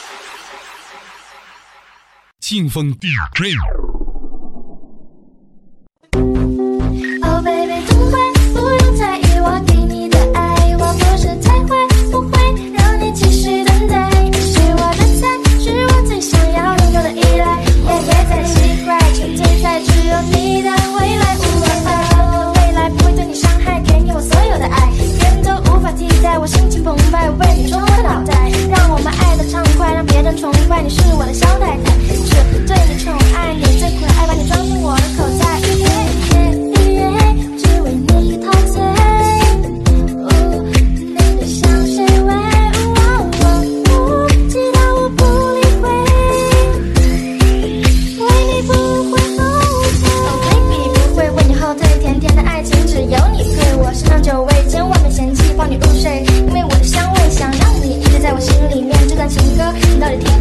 劲风 DJ。 Oh baby， 不会，不用在意我给你的爱，我不是太坏，不会让你继续等待。你是我的菜，是我最想要拥有的依赖。也别再奇怪，沉醉在只有你的未来。我的未来不会对你伤害，给你我所有的爱，别人都无法替代。我心情澎湃，为你冲昏脑袋，让我们爱得畅快，让别人崇拜。你是我的小太太，是对你宠爱，你最可爱，把你装进我的口袋。只为你陶醉，你的香水味，直到我不理会，为你不会后退。Oh baby， 不会为你后退，甜甜的爱情只有你配。我身上酒味，千万别嫌弃，抱你入睡，因为我的香味想让你一直在我心里面。这段情歌，你到底听